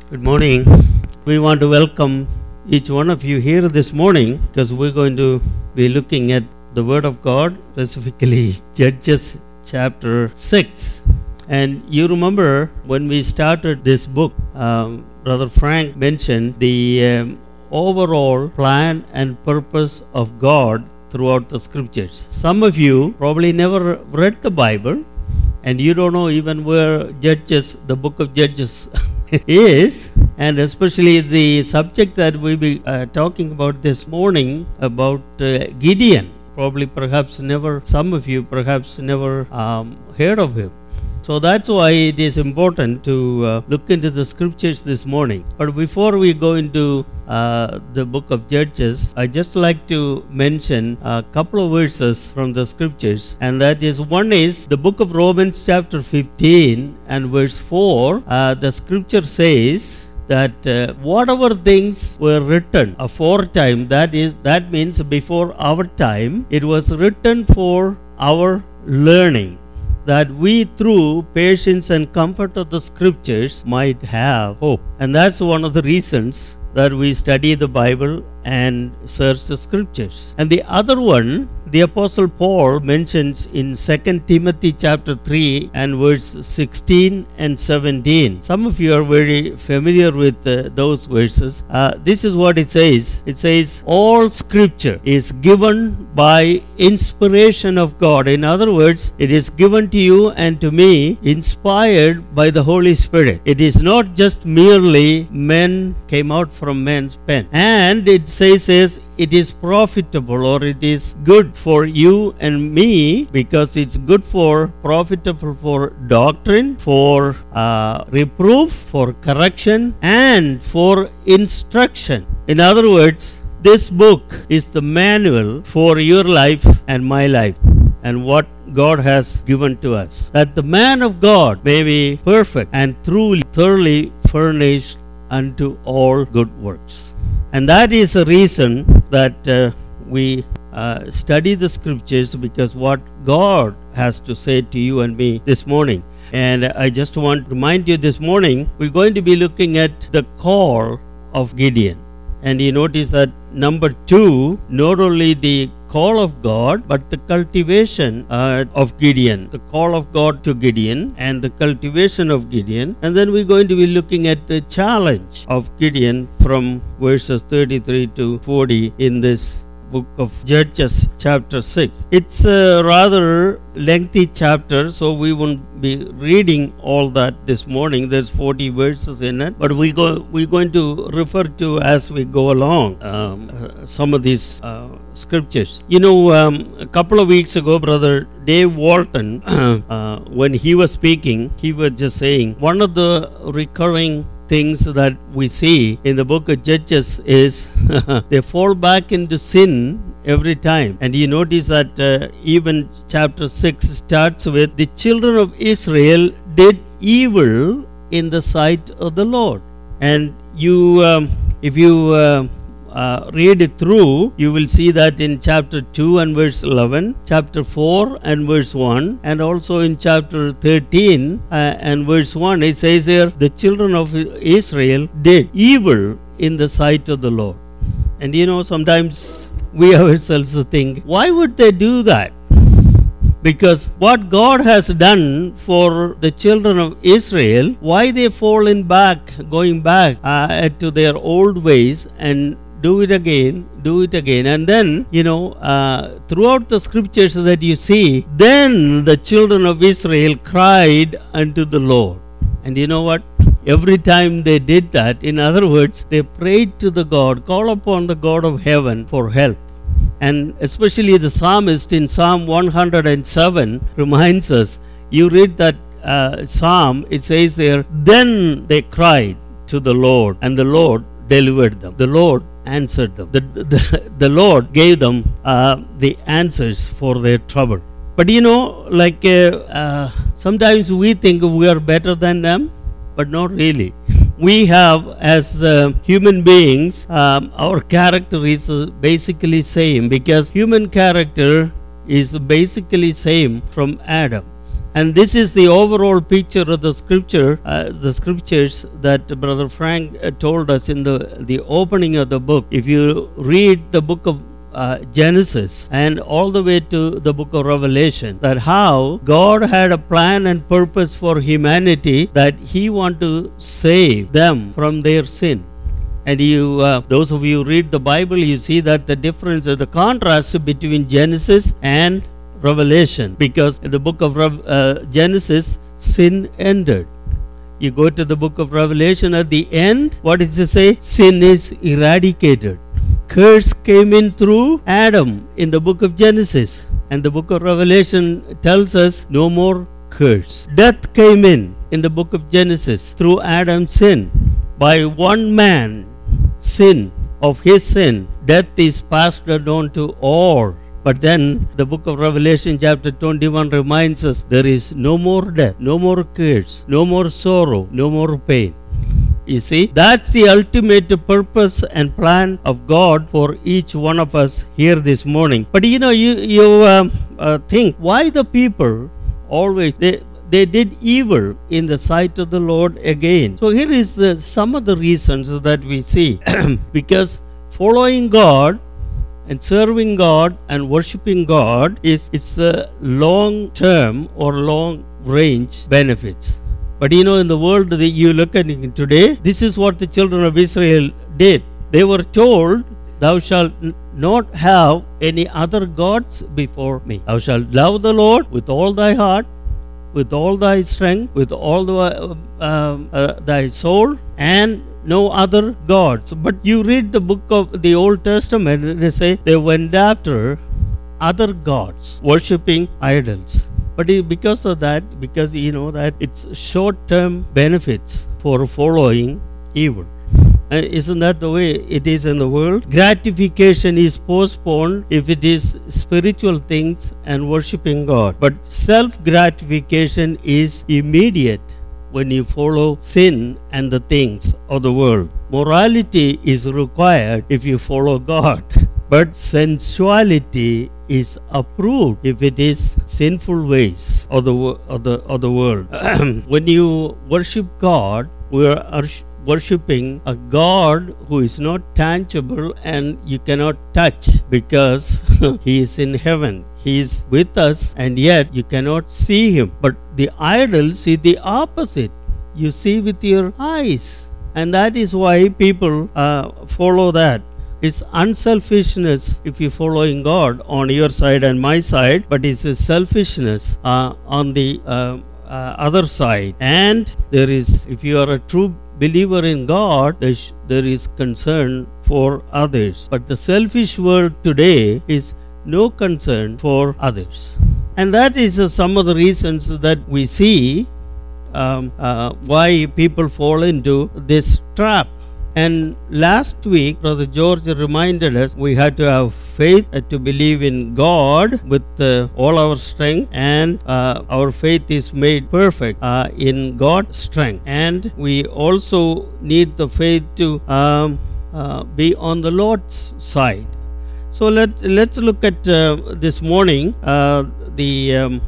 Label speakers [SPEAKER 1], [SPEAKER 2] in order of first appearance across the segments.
[SPEAKER 1] Good morning. We want to welcome each one of you here this morning because we're going to be looking at the Word of God, specifically Judges chapter 6. And you remember when we started this book, Brother Frank mentioned the overall plan and purpose of God throughout the scriptures. Some of you probably never read the Bible and you don't know even where Judges, the book of Judges is, and especially the subject that we'll be talking about this morning about Gideon. Probably perhaps never, some of you perhaps never heard of him. So that's why it is important to look into the scriptures this morning. But before we go into the book of Judges, I just like to mention a couple of verses from the scriptures. And that is, one is the book of Romans chapter 15 and verse 4. The scripture says that whatever things were written aforetime, that means before our time, it was written for our learning, that we through patience and comfort of the scriptures might have hope. And that's one of the reasons that we study the Bible and search the scriptures. And the other one, the Apostle Paul mentions in 2 Timothy chapter 3 and verse 16 and 17. Some of you are very familiar with those verses. This is what it says. It says, all scripture is given by inspiration of God. In other words, it is given to you and to me, inspired by the Holy Spirit. It is not just merely men came out from men's pen. And it says it is profitable, or it is good for you and me, because it's good for, profitable for doctrine, for reproof, for correction, and for instruction. In other words, this book is the manual for your life and my life, and what God has given to us, that the man of God may be perfect and truly, thoroughly furnished unto all good works. And that is the reason that we study the scriptures, because what God has to say to you and me this morning. And I just want to remind you this morning, we're going to be looking at the call of Gideon. And you notice that number 2, not only the call of God, but the cultivation of Gideon. The call of God to Gideon and the cultivation of Gideon. And then we're going to be looking at the challenge of Gideon from verses 33 to 40 in this book of Judges chapter 6. It's a rather lengthy chapter, so we won't be reading all that this morning. There's 40 verses in it, but we're going to refer to as we go along some of these scriptures. You know, a couple of weeks ago, Brother Dave Walton, when he was speaking, he was just saying one of the recurring things that we see in the book of Judges is they fall back into sin every time. And you notice that even chapter 6 starts with, the children of Israel did evil in the sight of the Lord. And you, if you read it through, you will see that in chapter 2 and verse 11, chapter 4 and verse 1, and also in chapter 13 and verse 1, it says here, the children of Israel did evil in the sight of the Lord. And you know, sometimes we ourselves think, why would they do that? Because what God has done for the children of Israel, why they going back to their old ways and do it again. And then, you know, throughout the scriptures that you see, then the children of Israel cried unto the Lord. And you know what? Every time they did that, in other words, they prayed to the God, call upon the God of heaven for help. And especially the psalmist in Psalm 107 reminds us, you read that psalm, it says there, then they cried to the Lord, and the Lord delivered them. The Lord answered them. The Lord gave them the answers for their trouble. But you know, like sometimes we think we are better than them, but not really. We have, as human beings, our character is basically same, because human character is basically same from Adam. And this is the overall picture of the scriptures that Brother Frank told us in the opening of the book. If you read the book of Genesis and all the way to the book of Revelation, that how God had a plan and purpose for humanity, that He wanted to save them from their sin. And those of you who read the Bible, you see that the difference, the contrast between Genesis and Revelation, because in the book of Genesis, sin ended. You go to the book of Revelation, at the end, what does it say? Sin is eradicated. Curse came in through Adam in the book of Genesis, and the book of Revelation tells us no more curse. Death came in the book of Genesis through Adam's sin. By one man, sin of his sin, death is passed on to all. But then the book of Revelation chapter 21 reminds us there is no more death, no more curse, no more sorrow, no more pain. You see, that's the ultimate purpose and plan of God for each one of us here this morning. But you think, why the people always, they did evil in the sight of the Lord again. So here is some of the reasons that we see. Because following God and serving God and worshiping God is long term or long range benefits. But in the world that you look at it today, this is what the children of Israel did. They were told, thou shalt not have any other gods before me. Thou shalt love the Lord with all thy heart, with all thy strength, with all thy soul, and no other gods. But you read the book of the Old Testament, they say they went after other gods, worshipping idols. But because of that, because that it's short-term benefits for following evil. Isn't that the way it is in the world? Gratification is postponed if it is spiritual things and worshipping God. But self-gratification is immediate when you follow sin and the things of the world. Morality is required if you follow God. But sensuality is approved if it is sinful ways of the world. When you worship God, we are worshipping a God who is not tangible and you cannot touch, because He is in heaven. He is with us and yet you cannot see Him. But the idols is the opposite. You see with your eyes. And that is why people follow that. It's unselfishness if you're following God on your side and my side, but it's a selfishness on the other side. And there is, if you are a true believer in God, there is concern for others. But the selfish world today is no concern for others. And that is some of the reasons that we see why people fall into this trap. And last week, Brother George reminded us we had to have faith to believe in God with all our strength, and our faith is made perfect in God's strength. And we also need the faith to be on the Lord's side. So let's look at this morning the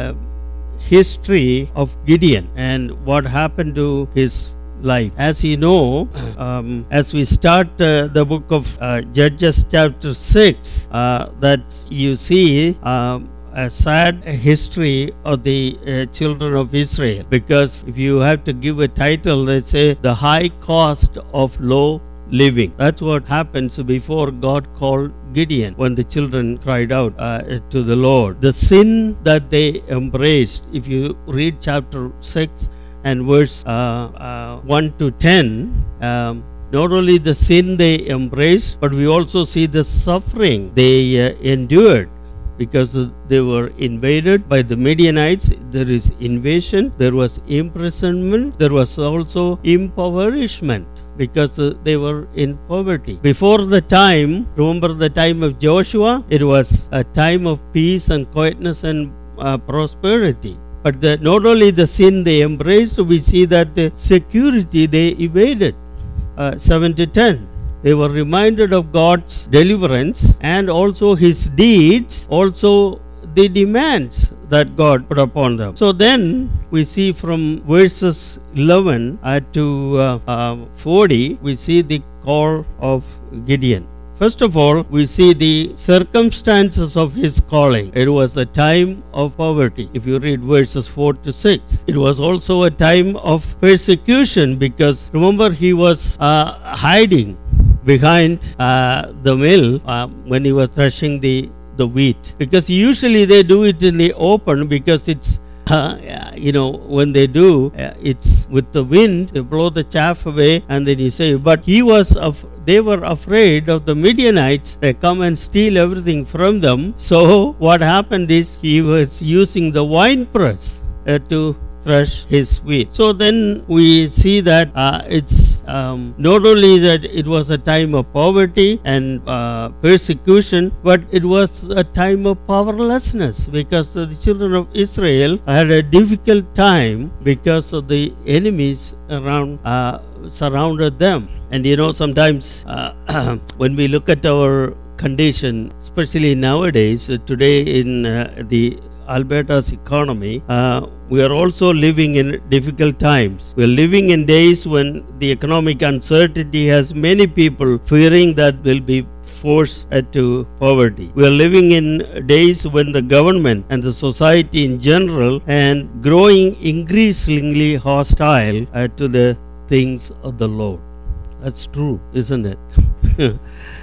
[SPEAKER 1] history of Gideon and what happened to his life. As you know, as we start the book of Judges chapter 6, that you see a sad history of the children of Israel. Because if you have to give a title, let's say the high cost of low living. That's what happens before God called Gideon when the children cried out to the Lord. The sin that they embraced, if you read chapter 6 and verse 1 to 10, not only the sin they embraced, but we also see the suffering they endured, because they were invaded by the Midianites. There is invasion, there was imprisonment, there was also impoverishment, because they were in poverty. Before the time, remember the time of Joshua, it was a time of peace and quietness and prosperity. But not only the sin they embraced, we see that the security they evaded. 7 to 10. They were reminded of God's deliverance and also His deeds, also the demands that God put upon them. So then we see from verses 11 to 40, we see the call of Gideon. First of all, we see the circumstances of his calling. It was a time of poverty. If you read verses 4 to 6, it was also a time of persecution, because remember, he was hiding behind the mill when he was threshing the wheat, because usually they do it in the open, because it's when they do, it's with the wind, they blow the chaff away, and then you say, but they were afraid of the Midianites. They come and steal everything from them. So what happened is, he was using the wine press to thresh his wheat. So then we see that it's not only that it was a time of poverty and persecution, but it was a time of powerlessness, because the children of Israel had a difficult time because of the enemies around surrounded them. And sometimes when we look at our condition, especially nowadays, today in the Alberta's economy, we are also living in difficult times. We are living in days when the economic uncertainty has many people fearing that they'll be forced to poverty. We are living in days when the government and the society in general and growing increasingly hostile to the things of the Lord. That's true, isn't it?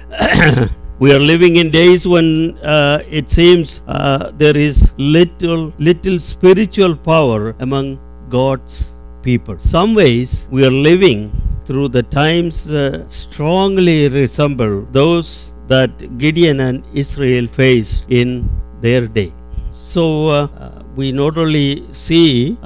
[SPEAKER 1] We are living in days when it seems there is little spiritual power among God's people. Some ways we are living through the times strongly resemble those that Gideon and Israel faced in their day. So we not only see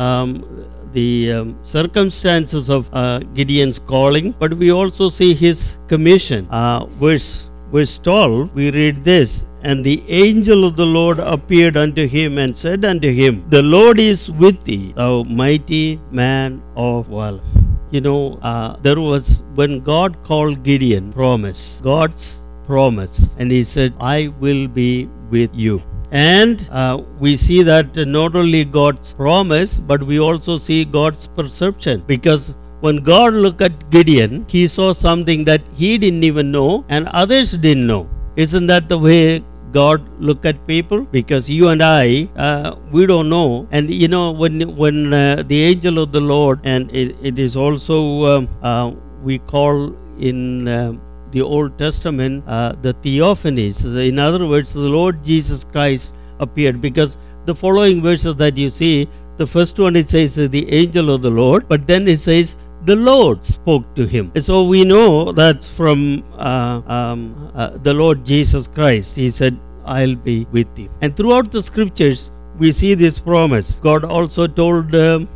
[SPEAKER 1] the circumstances of Gideon's calling, but we also see his commission. Verse 12, we read this, and the angel of the Lord appeared unto him and said unto him, the Lord is with thee, thou mighty man of valor. There was, when God called Gideon, God's promise, and he said, I will be with you. And we see that not only God's promise, but we also see God's perception, because when God looked at Gideon, he saw something that he didn't even know and others didn't know. Isn't that the way God look at people? Because you and I, we don't know. And when the angel of the Lord, and it is also we call in the Old Testament the theophanies. In other words, the Lord Jesus Christ appeared, because the following verses that you see, the first one, it says the angel of the Lord, but then it says the Lord spoke to him. So we know that from the Lord Jesus Christ, he said, I'll be with you. And throughout the scriptures, we see this promise. God also told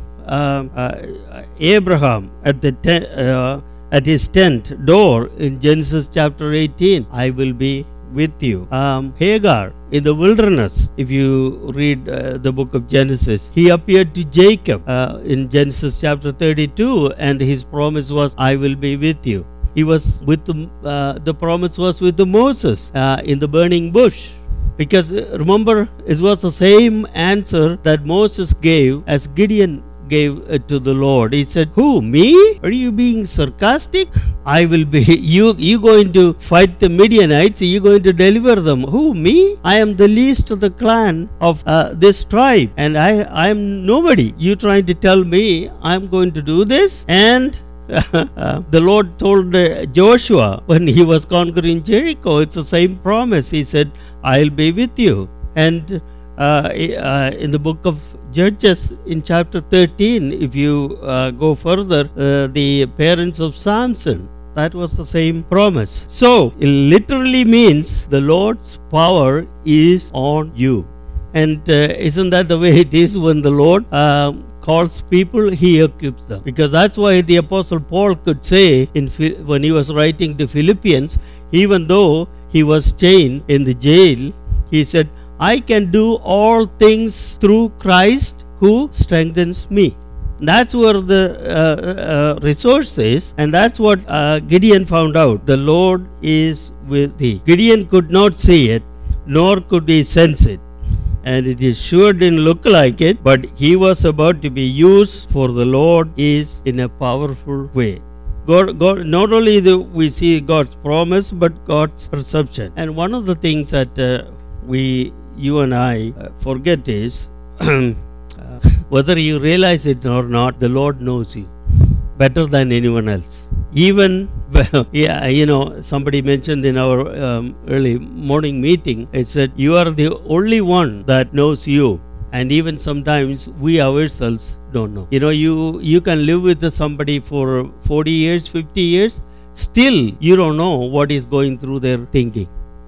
[SPEAKER 1] Abraham at his tent door in Genesis chapter 18, I will be with you. Hagar in the wilderness, if you read the book of Genesis, he appeared to Jacob in Genesis chapter 32, and his promise was, I will be with you. He was with the promise was with Moses in the burning bush. Because remember, it was the same answer that Moses gave as Gideon gave to the Lord. He said, who, me? Are you being sarcastic? I will be, you going to fight the Midianites, you going to deliver them. Who, me? I am the least of the clan of this tribe, and I am nobody. You trying to tell me I am going to do this? And the Lord told Joshua when he was conquering Jericho, it's the same promise. He said, I'll be with you. And in the book of Judges in chapter 13, if you go further, the parents of Samson, that was the same promise. So it literally means the Lord's power is on you. And isn't that the way it is when the Lord calls people, he equips them? Because that's why the Apostle Paul could say when he was writing to Philippians, even though he was chained in the jail, he said, I can do all things through Christ who strengthens me. That's where the resource is, and that's what Gideon found out. The Lord is with thee. Gideon could not see it, nor could he sense it. and it sure didn't look like it, but he was about to be used for the Lord is in a powerful way. God, not only we see God's promise, but God's perception. And one of the things that you and I forget is whether you realize it or not, the Lord knows you better than anyone else. Even, somebody mentioned in our early morning meeting, it said, you are the only one that knows you. And even sometimes we ourselves don't know. You can live with somebody for 40 years, 50 years, still you don't know what is going through their thinking.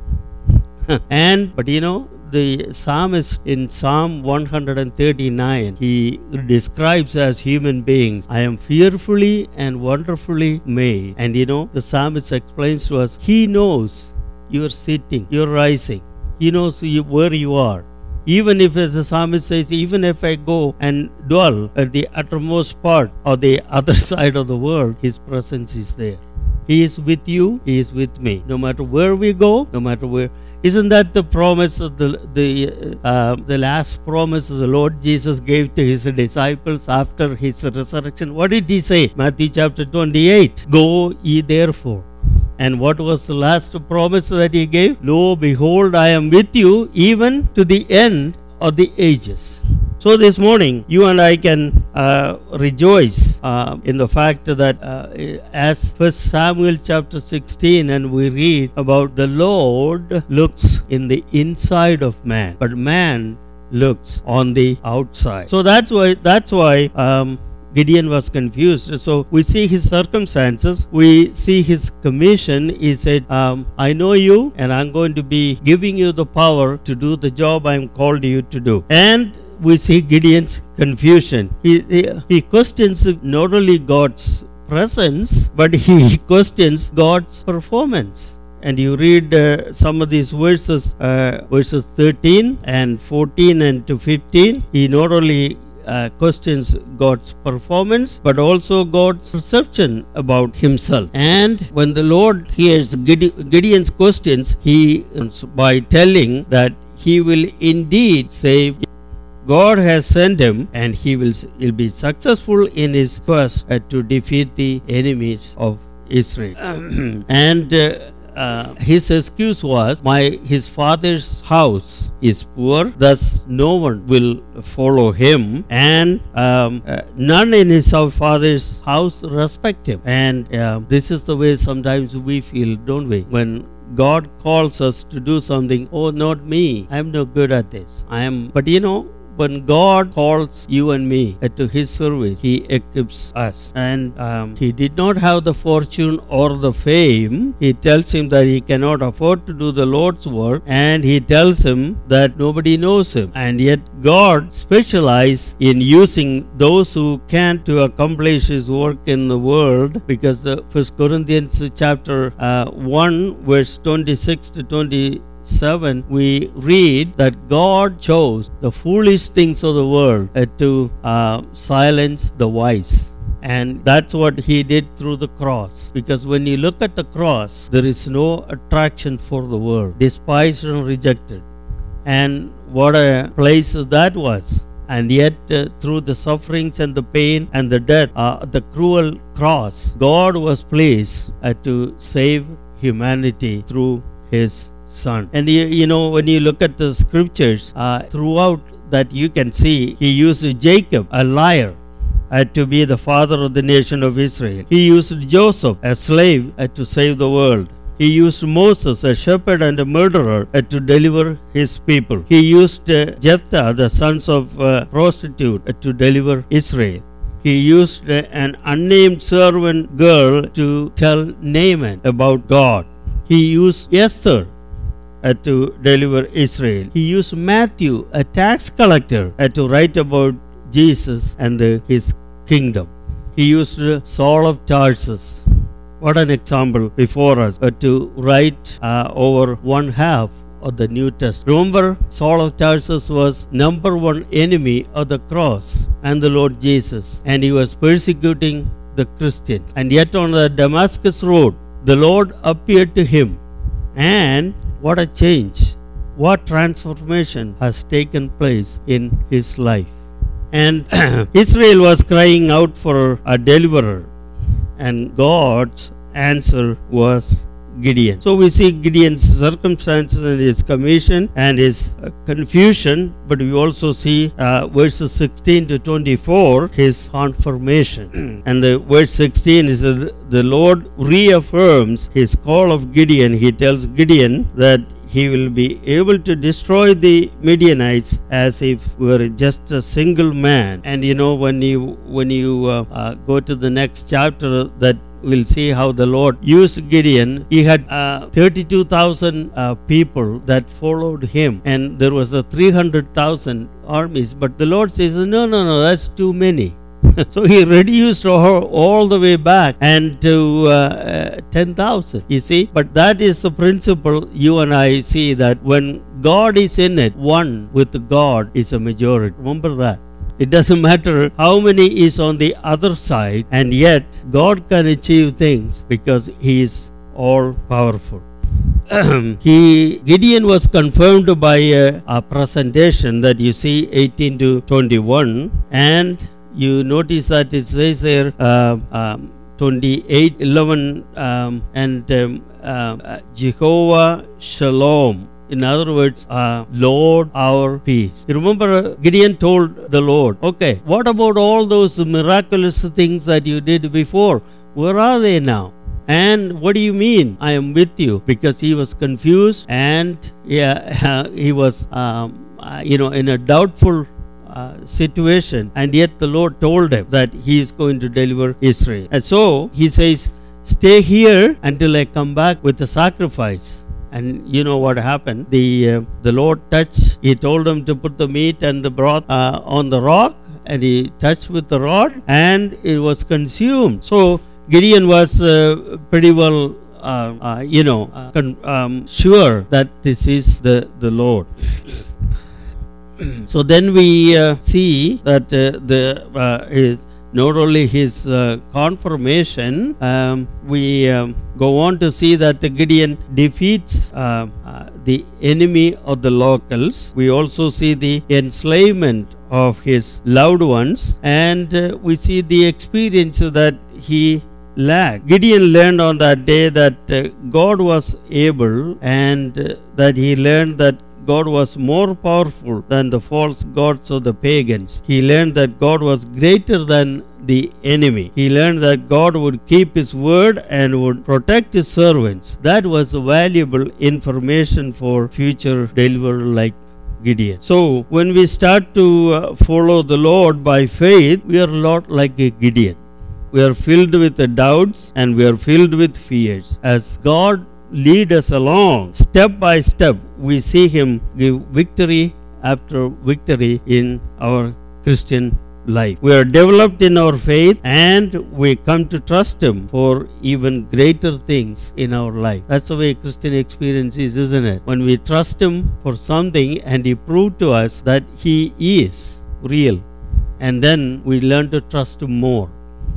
[SPEAKER 1] But the psalmist in Psalm 139, he describes as human beings, I am fearfully and wonderfully made. And the psalmist explains to us, he knows you're sitting, you're rising, he knows where you are. Even if, as the psalmist says, even if I go and dwell at the uttermost part or the other side of the world, his presence is there. He is with you, he is with me. No matter where we go, no matter where. Isn't that the promise of the last promise of the Lord Jesus gave to his disciples after his resurrection? What did he say? Matthew chapter 28. Go ye therefore. And what was the last promise that he gave? Lo, behold, I am with you even to the end of the ages. So this morning, you and I can rejoice in the fact that as 1 Samuel chapter 16, and we read about the Lord looks in the inside of man, but man looks on the outside. So that's why Gideon was confused. So we see his circumstances, we see his commission. He said, I know you, and I'm going to be giving you the power to do the job I'm called you to do. And we see Gideon's confusion. He questions not only God's presence, but he questions God's performance. And you read some of these verses 13 and 14 and to 15. He not only questions God's performance, but also God's perception about himself. And when the Lord hears Gideon's questions, he ends by telling that he will indeed save. God has sent him, and he'll be successful in his quest to defeat the enemies of Israel. And his excuse was, his father's house is poor, thus no one will follow him, and none in his father's house respect him. And this is the way sometimes we feel, don't we? When God calls us to do something, oh, not me, I'm no good at this. But when God calls you and me to his service, he equips us. And he did not have the fortune or the fame. He tells him that he cannot afford to do the Lord's work, and he tells him that nobody knows him. And yet God specializes in using those who can to accomplish his work in the world, because 1 Corinthians chapter 1 verse 26 to 27, we read that God chose the foolish things of the world to silence the wise. And that's what he did through the cross. Because when you look at the cross, there is no attraction for the world, despised and rejected. And what a place that was. And yet through the sufferings and the pain and the death, the cruel cross, God was pleased to save humanity through his Son. And when you look at the scriptures, throughout that you can see he used Jacob, a liar, to be the father of the nation of Israel. He used Joseph, a slave, to save the world. He used Moses, a shepherd and a murderer, to deliver his people. He used Jephthah, the sons of prostitute, to deliver Israel. He used an unnamed servant girl to tell Naaman about God. He used Esther to deliver Israel. He used Matthew, a tax collector, to write about Jesus and his kingdom. He used Saul of Tarsus. What an example before us, to write over one half of the New Testament. Remember, Saul of Tarsus was number one enemy of the cross and the Lord Jesus, and he was persecuting the Christians. And yet on the Damascus road, the Lord appeared to him, and what a change. what transformation has taken place in his life. And Israel was crying out for a deliverer, and God's answer was Gideon. So we see Gideon's circumstances and his commission and his confusion, but we also see verses 16 to 24 his confirmation. And the verse 16 is the Lord reaffirms his call of Gideon. He tells Gideon that he will be able to destroy the Midianites as if were just a single man. And you know, when you go to the next chapter, that we'll see how the Lord used Gideon. He had 32,000 people that followed him, and there was a 300,000 armies. But the Lord says, no, that's too many. So he reduced all the way back and to 10,000. You see, but that is the principle. You and I see that when God is in it, one with God is a majority. Remember that. It doesn't matter how many is on the other side, and yet God can achieve things because He is all powerful. Gideon was confirmed by a presentation that you see 18 to 21, and you notice that it says there 28:11 and Jehovah Shalom. In other words, Lord our peace. You remember Gideon told the Lord, okay, what about all those miraculous things that you did before? Where are they now? And what do you mean I am with you? Because he was confused, and he was in a doubtful situation, and yet the Lord told him that he is going to deliver Israel. And so he says, stay here until I come back with the sacrifice. And you know what happened? The Lord touched. He told him to put the meat and the broth on the rock, and he touched with the rod, and it was consumed. So Gideon was pretty well sure that this is the Lord. So then we see that is not only his confirmation, we go on to see that the Gideon defeats the enemy of the locals. We also see the enslavement of his loved ones, and we see the experience that he lacked. Gideon learned on that day that God was able, and that he learned that God was more powerful than the false gods of the pagans. He learned that God was greater than the enemy. He learned that God would keep His word and would protect His servants. That was valuable information for future deliverer like Gideon. So when we start to follow the Lord by faith, we are a lot like a Gideon. We are filled with the doubts, and we are filled with fears. As God lead us along step by step, we see Him give victory after victory in our Christian life. We are developed in our faith, and we come to trust Him for even greater things in our life. That's the way Christian experience is, isn't it? When we trust Him for something and He proved to us that He is real, and then we learn to trust Him more.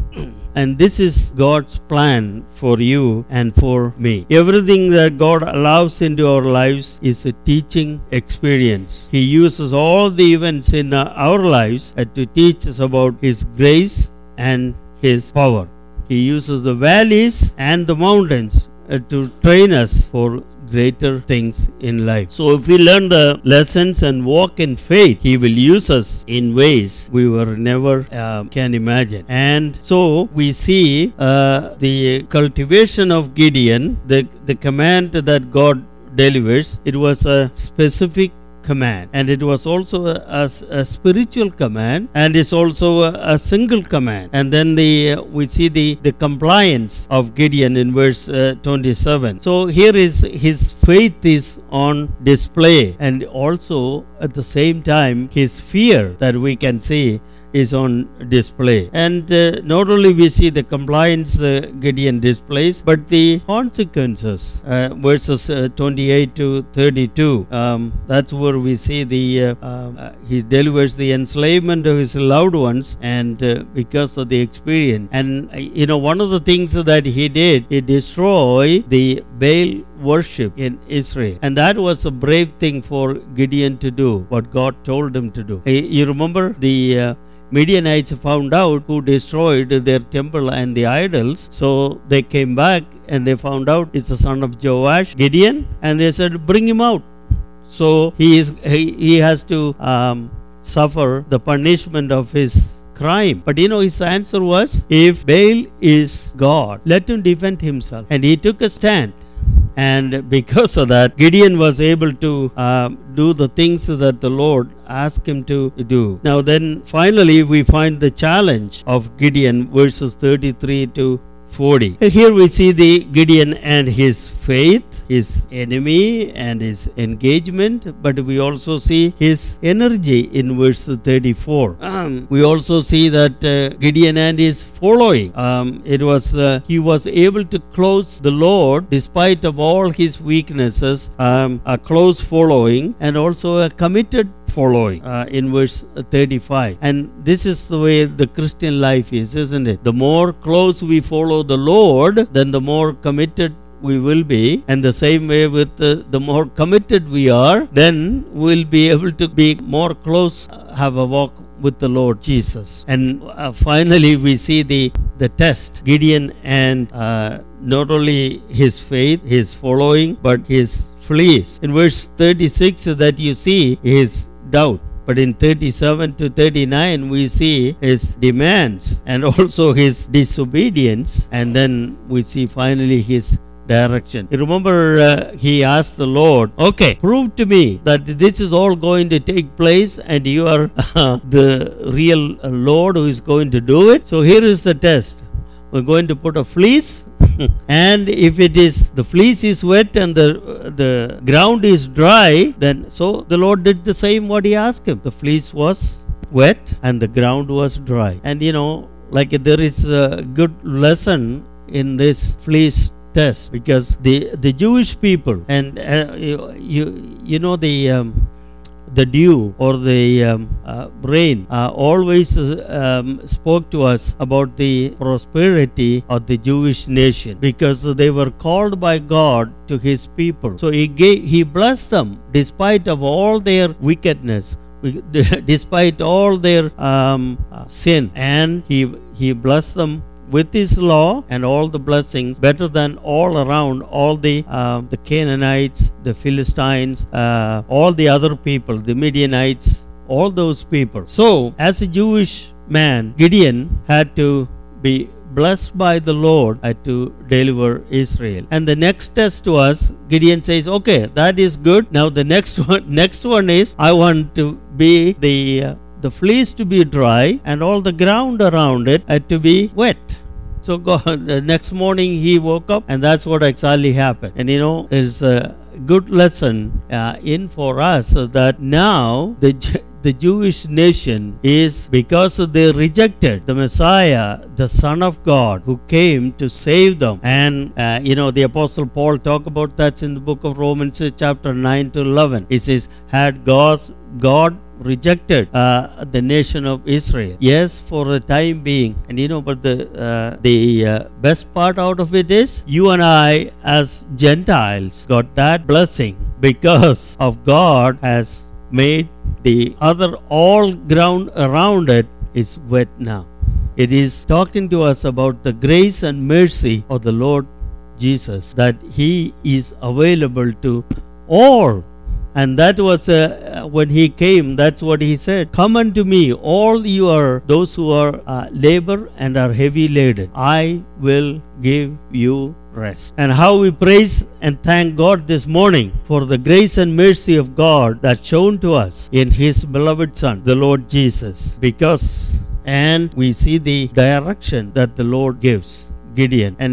[SPEAKER 1] And this is God's plan for you and for me. Everything that God allows into our lives is a teaching experience. He uses all the events in our lives to teach us about His grace and His power. He uses the valleys and the mountains to train us for greater things in life. So if we learn the lessons and walk in faith, He will use us in ways we were never can imagine. And so we see the cultivation of Gideon, the command that God delivers. It was a specific command, and it was also a spiritual command, and it's also a single command. And then we see the compliance of Gideon in verse 27. So here is his faith is on display, and also at the same time his fear that we can see is on display. And not only we see the compliance Gideon displays, but the consequences, verses 28 to 32. That's where we see he delivers the enslavement of his loved ones, and because of the experience. And one of the things that he did, he destroyed the Baal worship in Israel, and that was a brave thing for Gideon to do, what God told him to do. You remember the Midianites found out who destroyed their temple and the idols, so they came back and they found out it's the son of Joash, Gideon, and they said, bring him out. So he has to suffer the punishment of his crime. But his answer was, if Baal is God, let him defend himself. And he took a stand. And because of that, Gideon was able to do the things that the Lord asked him to do. Now then, finally, we find the challenge of Gideon, verses 33 to 40. Here we see the Gideon and his faith, his enemy and his engagement, but we also see his energy in verse 34. We also see that Gideon and his following. He was able to close the Lord despite of all his weaknesses, a close following and also a committed following in verse 35. And this is the way the Christian life is, isn't it? The more close we follow the Lord, then the more committed we will be, and the same way with the more committed we are, then we'll be able to be more close, have a walk with the Lord Jesus. And finally we see the test, Gideon and not only his faith, his following, but his fleas. In verse 36 that you see his doubt, but in 37 to 39 we see his demands and also his disobedience, and then we see finally his direction. You remember he asked the Lord, okay, prove to me that this is all going to take place and you are the real Lord who is going to do it. So here is the test. We're going to put a fleece and if it is, the fleece is wet and the ground is dry, then so the Lord did the same what he asked him. The fleece was wet and the ground was dry. And like there is a good lesson in this fleece test, because the Jewish people and the dew or the rain always spoke to us about the prosperity of the Jewish nation, because they were called by God to his people. So he blessed them despite of all their wickedness, despite all their sin, and he blessed them with his law and all the blessings better than all around, all the Canaanites, the Philistines, all the other people, the Midianites, all those people. So as a Jewish man, Gideon had to be blessed by the Lord to deliver Israel. And the next test to us, Gideon says, okay, that is good. Now the next one is, I want to be the fleece to be dry and all the ground around it to be wet. So the next morning he woke up, and that's what exactly happened. And there's a good lesson in for us that now the Jewish nation is, because they rejected the Messiah, the Son of God, who came to save them. And the Apostle Paul talked about that in the book of Romans chapter 9 to 11. He says, had God rejected the nation of Israel? Yes, for the time being. And but the best part out of it is, you and I as Gentiles got that blessing because of God has made the other all ground around it is wet now. It is talking to us about the grace and mercy of the Lord Jesus, that he is available to all. And that was when he came, that's what he said, come unto me, all you are those who are labor and are heavy laden, I will give you rest. And how we praise and thank God this morning for the grace and mercy of God that's shown to us in his beloved Son, the Lord Jesus. And we see the direction that the Lord gives Gideon. And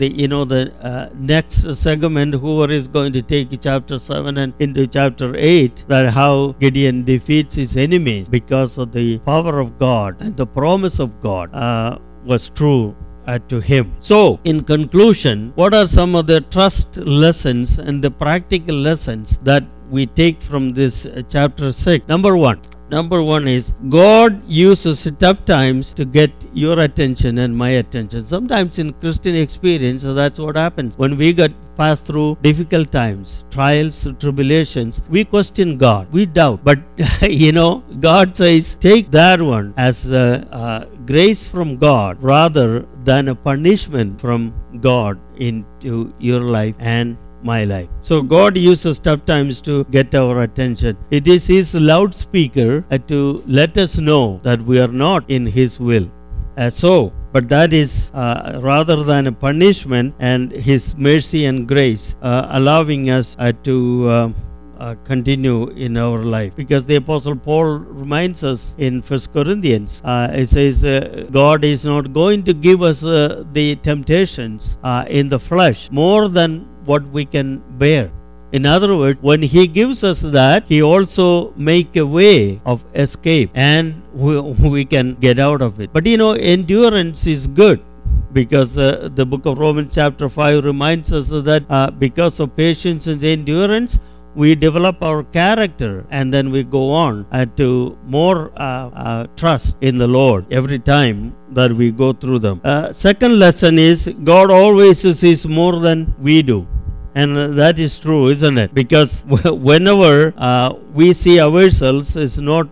[SPEAKER 1] the next segment, whoever is going to take chapter 7 and into chapter 8, that how Gideon defeats his enemies because of the power of God and the promise of God was true to him. So, in conclusion, what are some of the trust lessons and the practical lessons that we take from this chapter 6? Number one is God uses tough times to get your attention and my attention. Sometimes in Christian experience, that's what happens. When we get passed through difficult times, trials, tribulations, we question God, we doubt. But God says, take that one as a grace from God rather than a punishment from God into your life and my life. So God uses tough times to get our attention. It is His loudspeaker to let us know that we are not in His will. But that is rather than a punishment, and His mercy and grace allowing us to continue in our life. Because the Apostle Paul reminds us in 1 Corinthians, it says God is not going to give us the temptations in the flesh more than what we can bear. In other words, when He gives us that, He also make a way of escape and we can get out of it. But endurance is good, because the book of Romans chapter 5 reminds us that because of patience and endurance, we develop our character, and then we go on to more trust in the Lord every time that we go through them. Second lesson is God always sees more than we do. And that is true, isn't it? Because whenever we see ourselves as not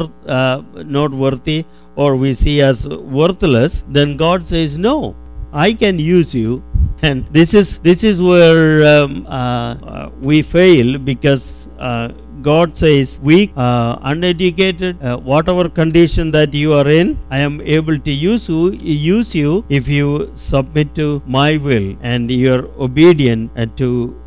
[SPEAKER 1] worthy, or we see as worthless, then God says, no, I can use you. And this is where we fail, because God says, weak, uneducated, whatever condition that you are in, I am able to use you if you submit to my will and you're obedient to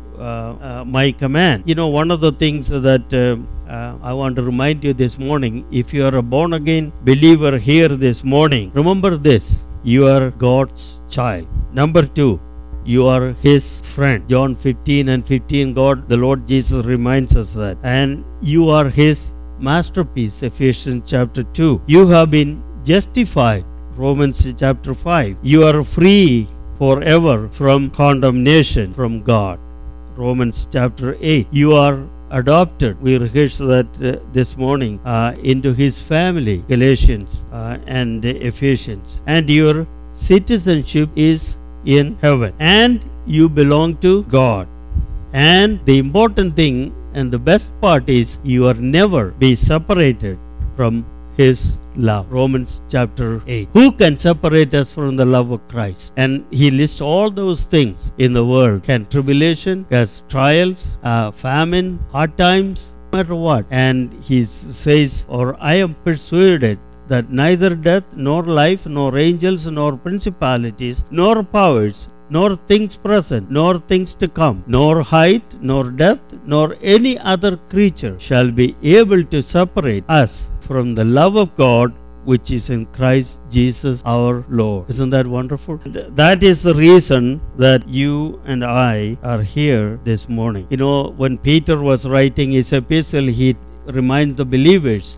[SPEAKER 1] my command. One of the things that I want to remind you this morning, if you are a born again believer here this morning, remember this: you are God's child. Number 2, you are His friend. John 15:15, the Lord Jesus reminds us that. And you are His masterpiece. Ephesians chapter 2. You have been justified. Romans chapter 5. You are free forever from condemnation from God. Romans chapter 8. You are adopted. We rehearsed that this morning into His family. Galatians and Ephesians. And your citizenship is in heaven, and you belong to God. And the important thing and the best part is you are never be separated from His love. Romans chapter 8. Who can separate us from the love of Christ? And he lists all those things in the world. Can tribulation, has trials, famine, hard times, no matter what. And he says, or I am persuaded that neither death, nor life, nor angels, nor principalities, nor powers, nor things present, nor things to come, nor height, nor depth, nor any other creature shall be able to separate us from the love of God which is in Christ Jesus our Lord. Isn't that wonderful? That is the reason that you and I are here this morning. When Peter was writing his epistle, he reminds the believers,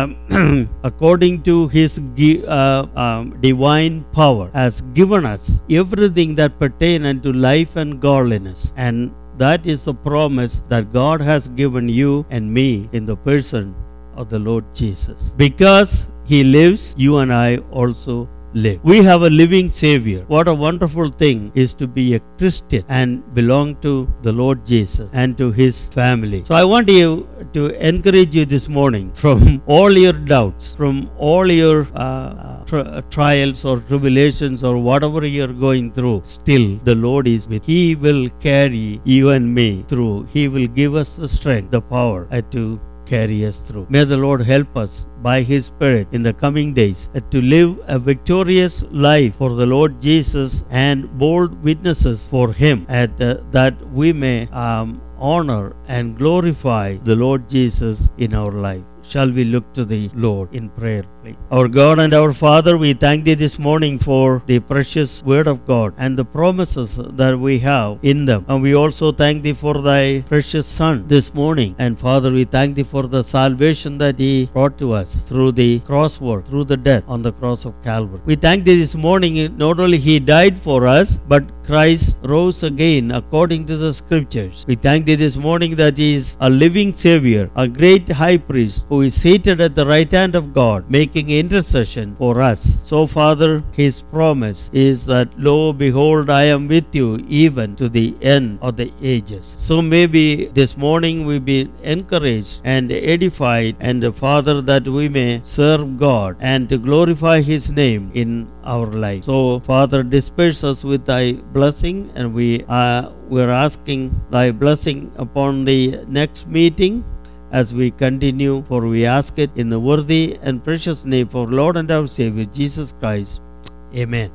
[SPEAKER 1] according to His divine power, has given us everything that pertain unto life and godliness. And that is the promise that God has given you and me in the person of the Lord Jesus. Because He lives, you and I also live. We have a living Savior. What a wonderful thing is to be a Christian and belong to the Lord Jesus and to His family. So I want you to encourage you this morning, from all your doubts, from all your trials or tribulations or whatever you're going through, still the Lord is with. He will carry you and me through. He will give us the strength, the power to carry us through. May the Lord help us by His Spirit in the coming days to live a victorious life for the Lord Jesus and bold witnesses for Him, that we may honor and glorify the Lord Jesus in our life. shall we look to the Lord in prayer, please. Our God and our Father, we thank Thee this morning for the precious Word of God and the promises that we have in them. And we also thank Thee for Thy precious Son this morning. And Father, we thank Thee for the salvation that He brought to us through the cross work, through the death on the cross of Calvary. We thank Thee this morning, not only He died for us, but Christ rose again according to the Scriptures. We thank Thee this morning that He is a living Savior, a great High Priest who is seated at the right hand of God, making intercession for us. So, Father, His promise is that, Lo, behold, I am with you even to the end of the ages. So maybe this morning we be encouraged and edified, and Father, that we may serve God and to glorify His name in our life. So, Father, disperse us with Thy blessing, and we're asking Thy blessing upon the next meeting as we continue, for we ask it in the worthy and precious name of Lord and our Savior Jesus Christ. Amen.